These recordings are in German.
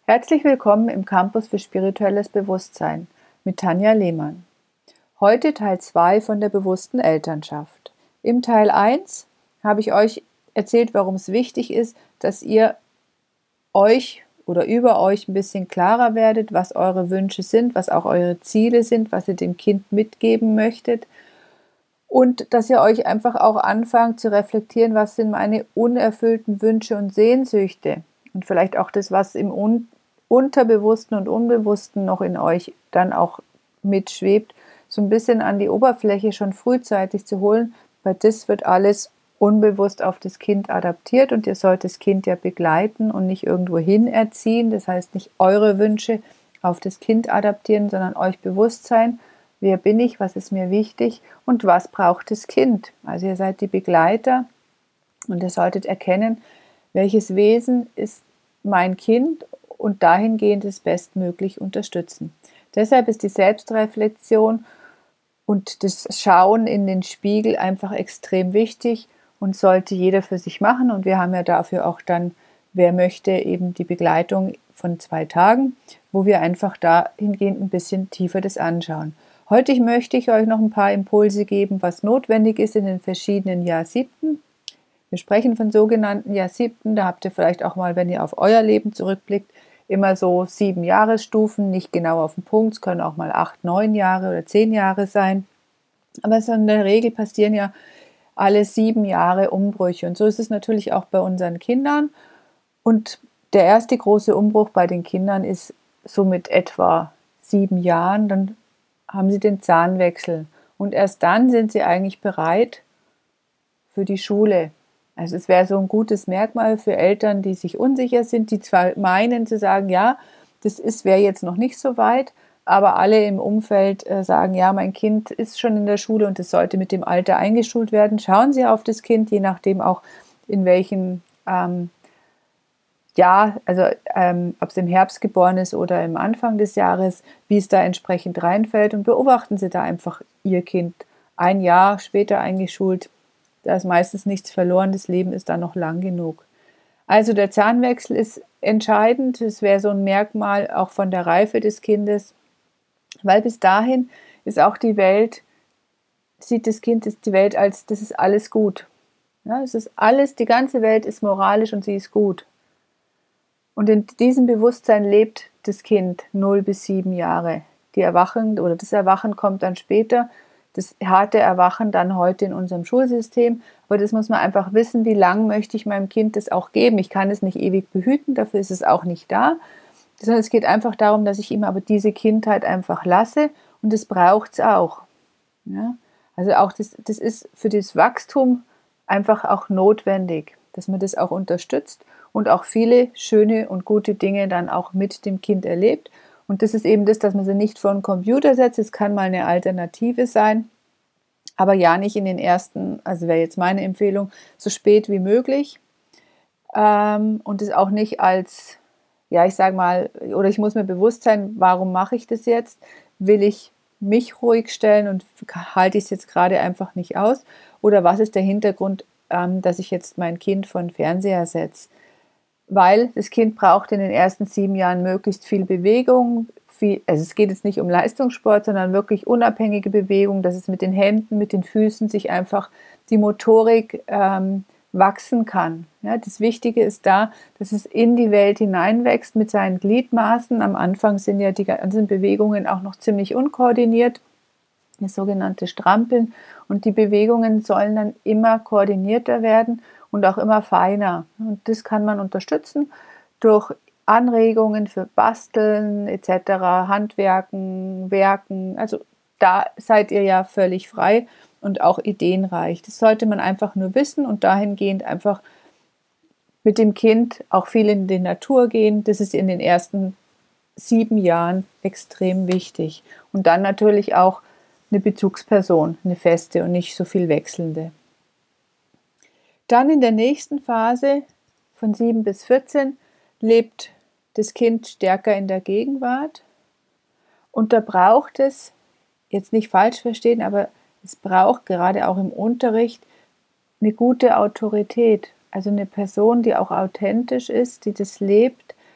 Herzlich willkommen im Campus für spirituelles Bewusstsein mit Tanja Lehmann. Heute Teil 2 von der bewussten Elternschaft. Im Teil 1 habe ich euch erzählt, warum es wichtig ist, dass ihr euch oder über euch ein bisschen klarer werdet, was eure Wünsche sind, was auch eure Ziele sind, was ihr dem Kind mitgeben möchtet. Und dass ihr euch einfach auch anfangt zu reflektieren, was sind meine unerfüllten Wünsche und Sehnsüchte. Und vielleicht auch das, was im Unterbewussten und Unbewussten noch in euch dann auch mitschwebt, so ein bisschen an die Oberfläche schon frühzeitig zu holen, weil das wird alles unbewusst auf das Kind adaptiert und ihr sollt das Kind ja begleiten und nicht irgendwo hin erziehen. Das heißt, nicht eure Wünsche auf das Kind adaptieren, sondern euch bewusst sein, wer bin ich, was ist mir wichtig und was braucht das Kind. Also ihr seid die Begleiter und ihr solltet erkennen, welches Wesen ist mein Kind und dahingehend es bestmöglich unterstützen. Deshalb ist die Selbstreflexion und das Schauen in den Spiegel einfach extrem wichtig und sollte jeder für sich machen. Und wir haben ja dafür auch dann, wer möchte, eben die Begleitung von 2 Tagen, wo wir einfach dahingehend ein bisschen tiefer das anschauen. Heute möchte ich euch noch ein paar Impulse geben, was notwendig ist in den verschiedenen Jahrsiebten. Wir sprechen von sogenannten Jahrsiebten, da habt ihr vielleicht auch mal, wenn ihr auf euer Leben zurückblickt, immer so 7 Jahresstufen, nicht genau auf den Punkt, es können auch mal 8, 9 Jahre oder 10 Jahre sein. Aber so in der Regel passieren ja alle 7 Jahre Umbrüche und so ist es natürlich auch bei unseren Kindern. Und der erste große Umbruch bei den Kindern ist so mit etwa 7 Jahren, dann haben sie den Zahnwechsel und erst dann sind sie eigentlich bereit für die Schule. Also es wäre so ein gutes Merkmal für Eltern, die sich unsicher sind, die zwar meinen zu sagen, ja, wäre jetzt noch nicht so weit, aber alle im Umfeld sagen, ja, mein Kind ist schon in der Schule und es sollte mit dem Alter eingeschult werden. Schauen Sie auf das Kind, je nachdem auch in welchem Jahr, also ob es im Herbst geboren ist oder im Anfang des Jahres, wie es da entsprechend reinfällt und beobachten Sie da einfach Ihr Kind. Ein Jahr später eingeschult, da ist meistens nichts verloren, das Leben ist dann noch lang genug. Also der Zahnwechsel ist entscheidend, das wäre so ein Merkmal auch von der Reife des Kindes, weil bis dahin ist auch die Welt, sieht das Kind die Welt als, das ist alles gut. Ja, es ist alles, die ganze Welt ist moralisch und sie ist gut. Und in diesem Bewusstsein lebt das Kind 0 bis 7 Jahre. Das Erwachen kommt dann später, das harte Erwachen dann heute in unserem Schulsystem. Aber das muss man einfach wissen, wie lange möchte ich meinem Kind das auch geben. Ich kann es nicht ewig behüten, dafür ist es auch nicht da. Sondern es geht einfach darum, dass ich ihm aber diese Kindheit einfach lasse und das braucht es auch. Ja? Also auch das ist für das Wachstum einfach auch notwendig, dass man das auch unterstützt und auch viele schöne und gute Dinge dann auch mit dem Kind erlebt. Und das ist eben das, dass man sie nicht vor einen Computer setzt. Es kann mal eine Alternative sein, aber ja nicht in den ersten, also wäre jetzt meine Empfehlung, so spät wie möglich. Und es auch nicht als, ja, ich sage mal, oder ich muss mir bewusst sein, warum mache ich das jetzt? Will ich mich ruhig stellen und halte ich es jetzt gerade einfach nicht aus? Oder was ist der Hintergrund, dass ich jetzt mein Kind vor den Fernseher setze? Weil das Kind braucht in den ersten 7 Jahren möglichst viel Bewegung. Also es geht jetzt nicht um Leistungssport, sondern wirklich unabhängige Bewegung, dass es mit den Händen, mit den Füßen sich einfach die Motorik wachsen kann. Ja, das Wichtige ist da, dass es in die Welt hineinwächst mit seinen Gliedmaßen. Am Anfang sind ja die ganzen Bewegungen auch noch ziemlich unkoordiniert, das sogenannte Strampeln. Und die Bewegungen sollen dann immer koordinierter werden und auch immer feiner. Und das kann man unterstützen durch Anregungen für Basteln etc., Handwerken, Werken. Also da seid ihr ja völlig frei und auch ideenreich. Das sollte man einfach nur wissen und dahingehend einfach mit dem Kind auch viel in die Natur gehen. Das ist in den ersten 7 Jahren extrem wichtig. Und dann natürlich auch eine Bezugsperson, eine feste und nicht so viel wechselnde. Dann in der nächsten Phase von 7 bis 14 lebt das Kind stärker in der Gegenwart und da braucht es, jetzt nicht falsch verstehen, aber es braucht gerade auch im Unterricht eine gute Autorität, also eine Person, die auch authentisch ist, die das lebt,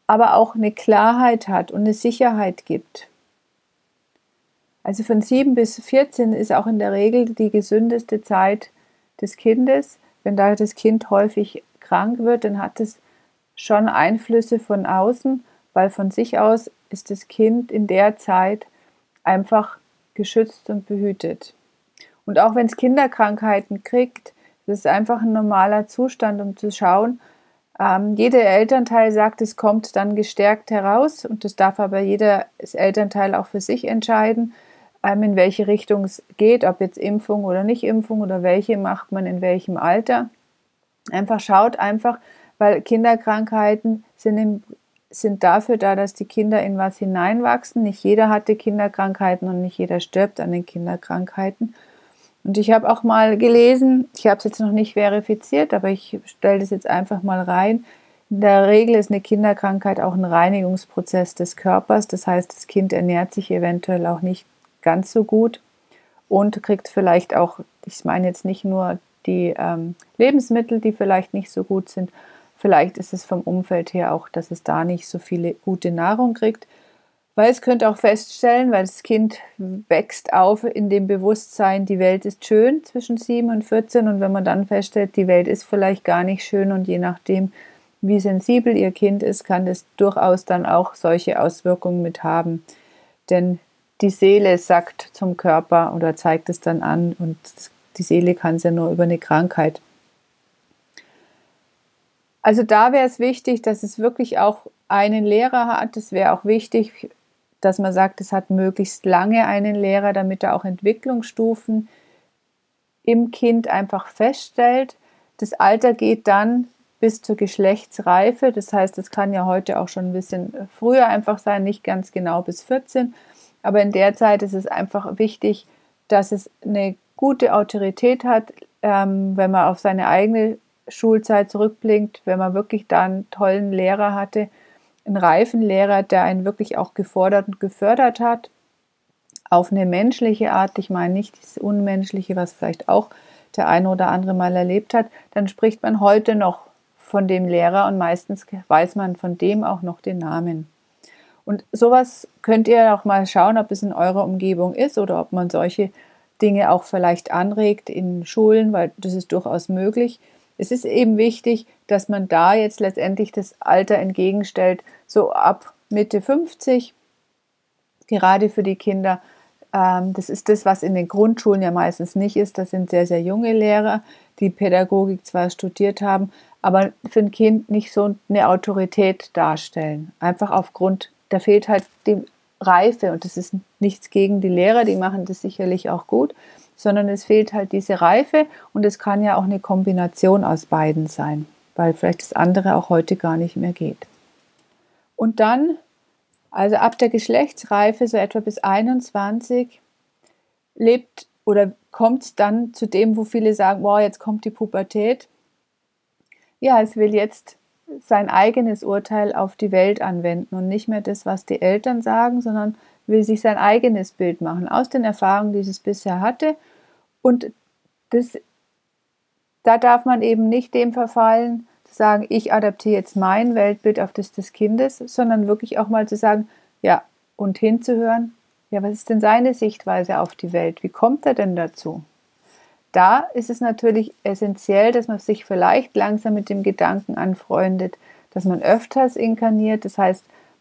aber auch eine Klarheit hat und eine Sicherheit gibt. Also von 7 bis 14 ist auch in der Regel die gesündeste Zeit des Kindes. Wenn da das Kind häufig krank wird, dann hat es schon Einflüsse von außen, weil von sich aus ist das Kind in der Zeit einfach geschützt und behütet. Und auch wenn es Kinderkrankheiten kriegt, das ist einfach ein normaler Zustand, um zu schauen. Jeder Elternteil sagt, es kommt dann gestärkt heraus und das darf aber jedes Elternteil auch für sich entscheiden, in welche Richtung es geht, ob jetzt Impfung oder nicht Impfung oder welche macht man in welchem Alter. Schaut einfach, weil Kinderkrankheiten sind dafür da, dass die Kinder in was hineinwachsen. Nicht jeder hatte Kinderkrankheiten und nicht jeder stirbt an den Kinderkrankheiten. Und ich habe auch mal gelesen, ich habe es jetzt noch nicht verifiziert, aber ich stelle das jetzt einfach mal rein. In der Regel ist eine Kinderkrankheit auch ein Reinigungsprozess des Körpers. Das heißt, das Kind ernährt sich eventuell auch nicht ganz so gut und kriegt vielleicht auch, ich meine jetzt nicht nur die Lebensmittel, die vielleicht nicht so gut sind, vielleicht ist es vom Umfeld her auch, dass es da nicht so viele gute Nahrung kriegt. Weil es könnte auch feststellen, weil das Kind wächst auf in dem Bewusstsein, die Welt ist schön zwischen 7 und 14 und wenn man dann feststellt, die Welt ist vielleicht gar nicht schön und je nachdem, wie sensibel ihr Kind ist, kann das durchaus dann auch solche Auswirkungen mit haben. Denn die Seele sagt zum Körper oder zeigt es dann an und die Seele kann es ja nur über eine Krankheit. Also da wäre es wichtig, dass es wirklich auch einen Lehrer hat. Es wäre auch wichtig, dass man sagt, es hat möglichst lange einen Lehrer, damit er auch Entwicklungsstufen im Kind einfach feststellt. Das Alter geht dann bis zur Geschlechtsreife. Das heißt, es kann ja heute auch schon ein bisschen früher einfach sein, nicht ganz genau bis 14. Aber in der Zeit ist es einfach wichtig, dass es eine gute Autorität hat, wenn man auf seine eigene Schulzeit zurückblickt, wenn man wirklich da einen tollen Lehrer hatte, einen reifen Lehrer, der einen wirklich auch gefordert und gefördert hat, auf eine menschliche Art, ich meine nicht das Unmenschliche, was vielleicht auch der eine oder andere mal erlebt hat, dann spricht man heute noch von dem Lehrer und meistens weiß man von dem auch noch den Namen. Und sowas könnt ihr auch mal schauen, ob es in eurer Umgebung ist oder ob man solche Dinge auch vielleicht anregt in Schulen, weil das ist durchaus möglich. Es ist eben wichtig, dass man da jetzt letztendlich das Alter entgegenstellt, so ab Mitte 50, gerade für die Kinder. Das ist das, was in den Grundschulen ja meistens nicht ist. Das sind sehr, sehr junge Lehrer, die Pädagogik zwar studiert haben, aber für ein Kind nicht so eine Autorität darstellen. Einfach aufgrund, da fehlt halt die Reife und das ist nichts gegen die Lehrer, die machen das sicherlich auch gut, sondern es fehlt halt diese Reife und es kann ja auch eine Kombination aus beiden sein, weil vielleicht das andere auch heute gar nicht mehr geht. Und dann, also ab der Geschlechtsreife, so etwa bis 21, lebt oder kommt es dann zu dem, wo viele sagen, wow, jetzt kommt die Pubertät. Ja, es will jetzt sein eigenes Urteil auf die Welt anwenden und nicht mehr das, was die Eltern sagen, sondern will sich sein eigenes Bild machen aus den Erfahrungen, die es bisher hatte. Und da darf man eben nicht dem verfallen, zu sagen, ich adaptiere jetzt mein Weltbild auf das des Kindes, sondern wirklich auch mal zu sagen, ja, und hinzuhören, ja, was ist denn seine Sichtweise auf die Welt? Wie kommt er denn dazu? Da ist es natürlich essentiell, dass man sich vielleicht langsam mit dem Gedanken anfreundet, dass man öfters inkarniert. Das heißt,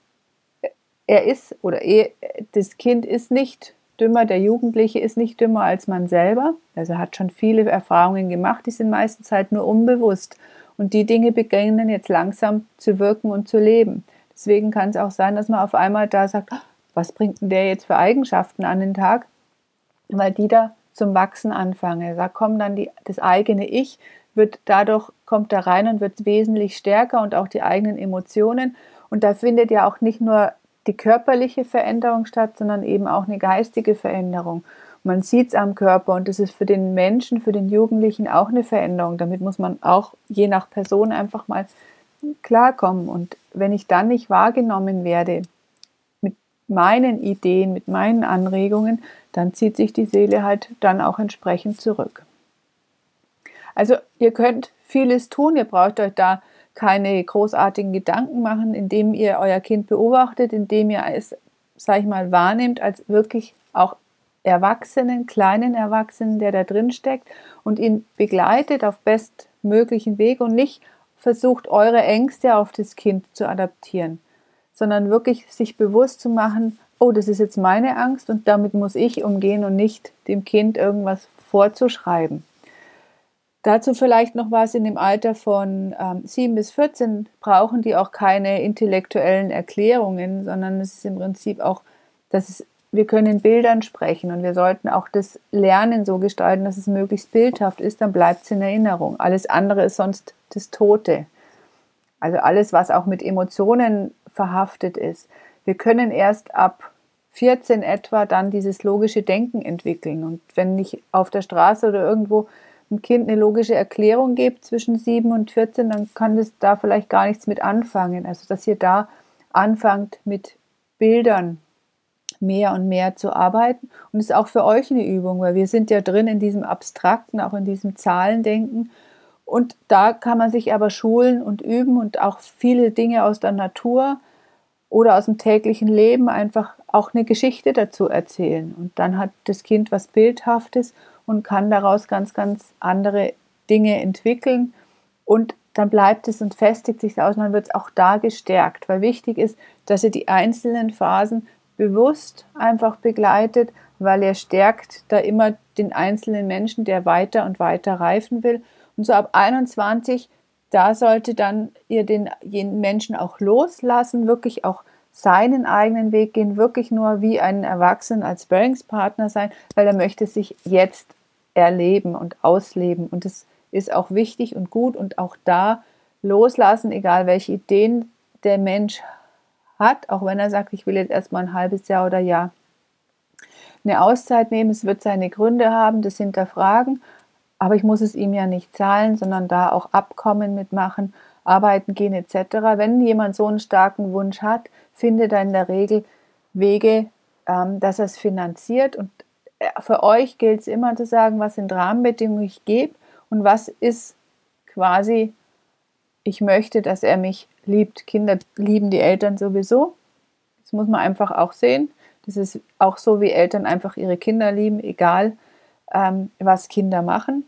das Kind ist nicht dümmer, der Jugendliche ist nicht dümmer als man selber. Also er hat schon viele Erfahrungen gemacht, die sind meistens halt nur unbewusst. Und die Dinge beginnen jetzt langsam zu wirken und zu leben. Deswegen kann es auch sein, dass man auf einmal da sagt, was bringt denn der jetzt für Eigenschaften an den Tag? Weil die da zum Wachsen anfangen. Da kommt dann das eigene Ich, kommt da rein und wird wesentlich stärker und auch die eigenen Emotionen. Und da findet ja auch nicht nur die körperliche Veränderung statt, sondern eben auch eine geistige Veränderung. Man sieht es am Körper und das ist für den Menschen, für den Jugendlichen auch eine Veränderung. Damit muss man auch je nach Person einfach mal klarkommen. Und wenn ich dann nicht wahrgenommen werde mit meinen Ideen, mit meinen Anregungen, dann zieht sich die Seele halt dann auch entsprechend zurück. Also ihr könnt vieles tun, ihr braucht euch da keine großartigen Gedanken machen, indem ihr euer Kind beobachtet, indem ihr es, sag ich mal, wahrnehmt als wirklich auch Erwachsenen, kleinen Erwachsenen, der da drin steckt und ihn begleitet auf bestmöglichen Weg und nicht versucht, eure Ängste auf das Kind zu adaptieren, sondern wirklich sich bewusst zu machen, oh, das ist jetzt meine Angst und damit muss ich umgehen und nicht dem Kind irgendwas vorzuschreiben. Dazu vielleicht noch was: in dem Alter von 7 bis 14 brauchen die auch keine intellektuellen Erklärungen, sondern es ist im Prinzip auch, wir können in Bildern sprechen und wir sollten auch das Lernen so gestalten, dass es möglichst bildhaft ist, dann bleibt es in Erinnerung. Alles andere ist sonst das Tote. Also alles, was auch mit Emotionen verhaftet ist. Wir können erst ab 14 etwa dann dieses logische Denken entwickeln. Und wenn ich auf der Straße oder irgendwo ein Kind eine logische Erklärung gibt zwischen 7 und 14, dann kann das da vielleicht gar nichts mit anfangen. Also dass ihr da anfangt mit Bildern mehr und mehr zu arbeiten. Und es ist auch für euch eine Übung, weil wir sind ja drin in diesem Abstrakten, auch in diesem Zahlendenken. Und da kann man sich aber schulen und üben und auch viele Dinge aus der Natur oder aus dem täglichen Leben einfach auch eine Geschichte dazu erzählen. Und dann hat das Kind was Bildhaftes und kann daraus ganz, ganz andere Dinge entwickeln. Und dann bleibt es und festigt sich aus und dann wird es auch da gestärkt. Weil wichtig ist, dass ihr die einzelnen Phasen bewusst einfach begleitet, weil er stärkt da immer den einzelnen Menschen, der weiter und weiter reifen will. Und so ab 21, da sollte dann ihr jeden Menschen auch loslassen, wirklich auch seinen eigenen Weg gehen, wirklich nur wie einen Erwachsenen als Sparringspartner sein, weil er möchte sich jetzt erleben und ausleben. Und das ist auch wichtig und gut und auch da loslassen, egal welche Ideen der Mensch hat, auch wenn er sagt, ich will jetzt erstmal ein halbes Jahr oder Jahr eine Auszeit nehmen, es wird seine Gründe haben, das hinterfragen, aber ich muss es ihm ja nicht zahlen, sondern da auch Abkommen mitmachen, arbeiten gehen etc. Wenn jemand so einen starken Wunsch hat, findet er in der Regel Wege, dass er es finanziert. Und für euch gilt es immer zu sagen, was sind Rahmenbedingungen ich gebe und was ist quasi, ich möchte, dass er mich liebt. Kinder lieben die Eltern sowieso. Das muss man einfach auch sehen. Das ist auch so, wie Eltern einfach ihre Kinder lieben, egal was Kinder machen.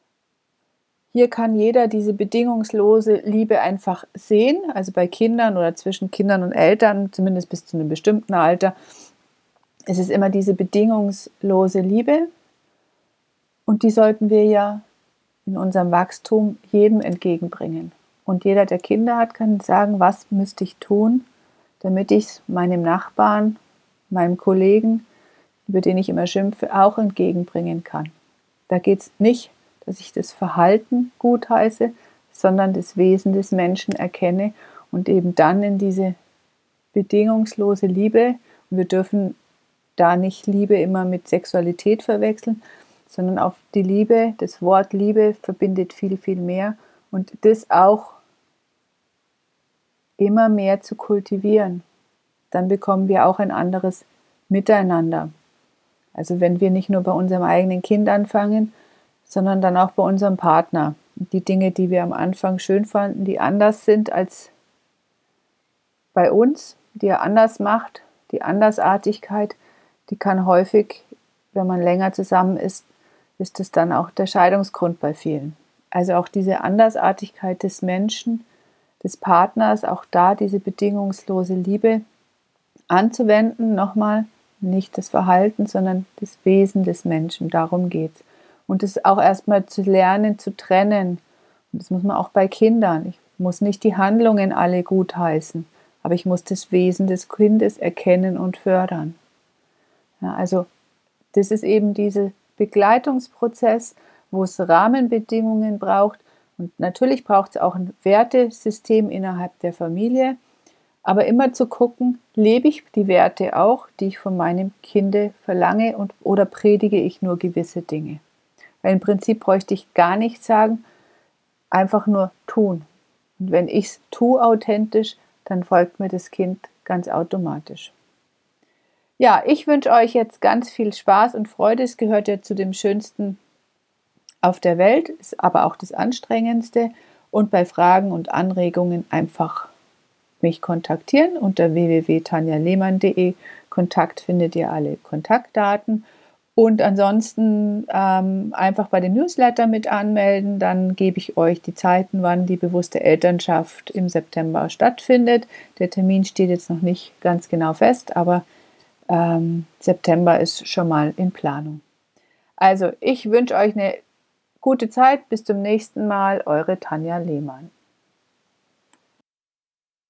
Hier kann jeder diese bedingungslose Liebe einfach sehen, also bei Kindern oder zwischen Kindern und Eltern, zumindest bis zu einem bestimmten Alter. Es ist immer diese bedingungslose Liebe und die sollten wir ja in unserem Wachstum jedem entgegenbringen. Und jeder, der Kinder hat, kann sagen, was müsste ich tun, damit ich es meinem Nachbarn, meinem Kollegen, über den ich immer schimpfe, auch entgegenbringen kann. Da geht es nicht, dass ich das Verhalten gutheiße, sondern das Wesen des Menschen erkenne und eben dann in diese bedingungslose Liebe, und wir dürfen da nicht Liebe immer mit Sexualität verwechseln, sondern auf die Liebe, das Wort Liebe verbindet viel, viel mehr und das auch immer mehr zu kultivieren. Dann bekommen wir auch ein anderes Miteinander. Also wenn wir nicht nur bei unserem eigenen Kind anfangen, sondern dann auch bei unserem Partner. Die Dinge, die wir am Anfang schön fanden, die anders sind als bei uns, die er anders macht, die Andersartigkeit, die kann häufig, wenn man länger zusammen ist es dann auch der Scheidungsgrund bei vielen. Also auch diese Andersartigkeit des Menschen, des Partners, auch da diese bedingungslose Liebe anzuwenden, nochmal, nicht das Verhalten, sondern das Wesen des Menschen, darum geht es. Und es auch erstmal zu lernen, zu trennen. Und das muss man auch bei Kindern. Ich muss nicht die Handlungen alle gutheißen, aber ich muss das Wesen des Kindes erkennen und fördern. Ja, also das ist eben dieser Begleitungsprozess, wo es Rahmenbedingungen braucht. Und natürlich braucht es auch ein Wertesystem innerhalb der Familie, aber immer zu gucken, lebe ich die Werte auch, die ich von meinem Kind verlange oder predige ich nur gewisse Dinge. Weil im Prinzip bräuchte ich gar nichts sagen, einfach nur tun. Und wenn ich es tue authentisch, dann folgt mir das Kind ganz automatisch. Ja, ich wünsche euch jetzt ganz viel Spaß und Freude. Es gehört ja zu dem Schönsten auf der Welt, ist aber auch das Anstrengendste. Und bei Fragen und Anregungen einfach mich kontaktieren unter www.tanjalehmann.de. Kontakt findet ihr alle Kontaktdaten. Und ansonsten einfach bei den Newsletter mit anmelden, dann gebe ich euch die Zeiten, wann die bewusste Elternschaft im September stattfindet. Der Termin steht jetzt noch nicht ganz genau fest, aber September ist schon mal in Planung. Also ich wünsche euch eine gute Zeit, bis zum nächsten Mal, eure Tanja Lehmann.